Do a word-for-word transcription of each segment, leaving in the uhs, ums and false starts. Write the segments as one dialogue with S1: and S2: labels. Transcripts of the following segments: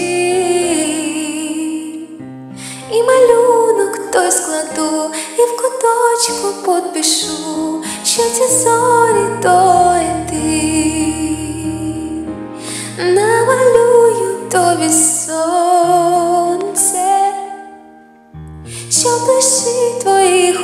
S1: і малюнок той складу, і в куточку підпишу, що ці зорі то і ти. Намалюю тобі сонце, що блищить в твоїх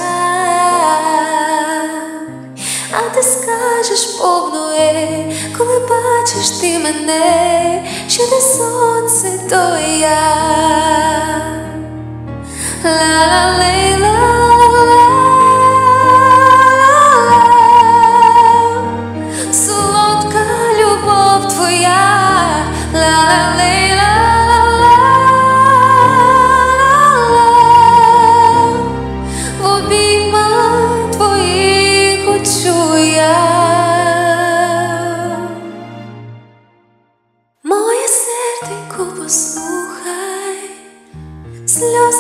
S1: очах, а ти скажеш повнує, коли бачиш ти мене, що те сонце то і я. Ла-ла-лей-ла-ла, солодка любов твоя, ла-ла-лей-ла-ла, в обіймах твоїх хочу я. Моє серденько, послухай, сльози